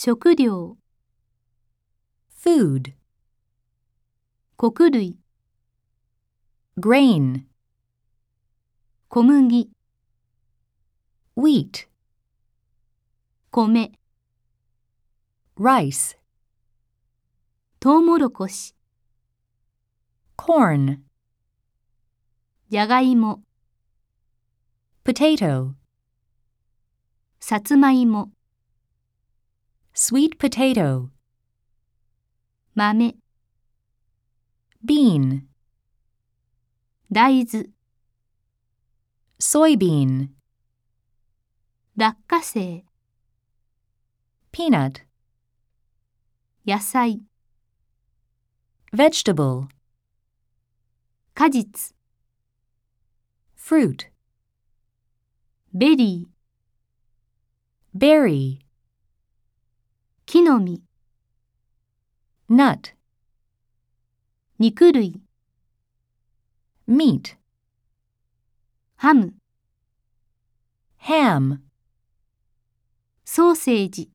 食料、 food, 穀類、 grain, 小麦、 wheat, 米、 rice, トウモロコシ、 corn, じゃがいも、 potato, さつまいも、 sweet potato, 豆、 bean, 大豆、 soybean, 落花生、 peanut, 野菜、 vegetable, 果実、 fruit, ベリー、 berry, 木の実、 nut, 肉類、 meat, ハム、 ham, ソーセージ、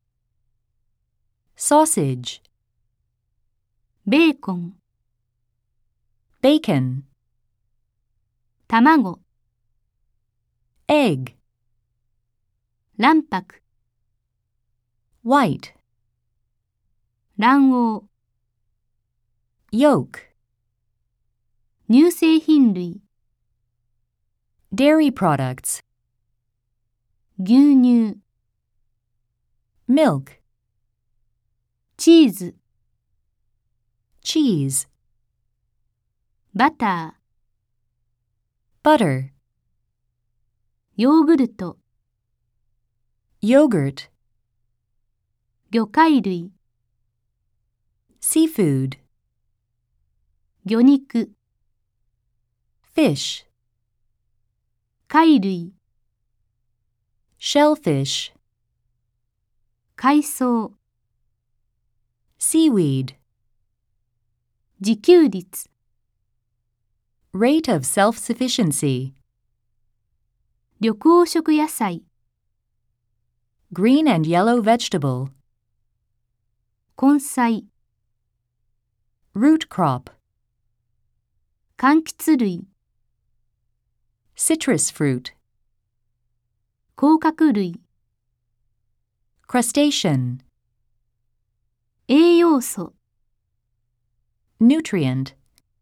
sausage, ベーコン、 bacon, 卵、 egg, 卵白、 white, 卵黄、 yolk, 乳製品類、 dairy products, 牛乳、 milk, チーズ、 cheese, バター、 butter, ヨーグルト、 yogurt, 魚介類、 seafood, 魚肉、 fish, 貝類、 shellfish, 海藻、 seaweed, 自給率、 rate of self-sufficiency, 緑黄色野菜、 green and yellow vegetable, 根菜、 root crop, 柑橘類、 citrus fruit, 甲殻類、 crustacean, 栄養素、 nutrient,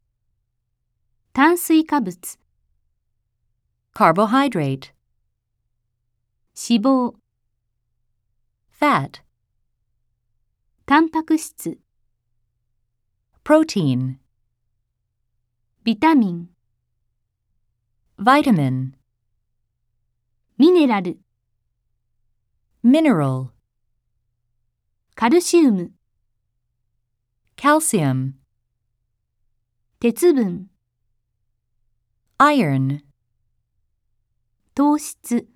炭水化物、 carbohydrate, 脂肪、 fat, タンパク質、 protein, ビタミン、 vitamin, ミネラル、 mineral, カルシウム、 calcium, 鉄分、 iron, 糖質、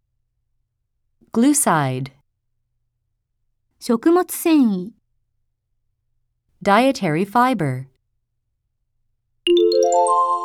glucide, 食物繊維。 dietary fiber.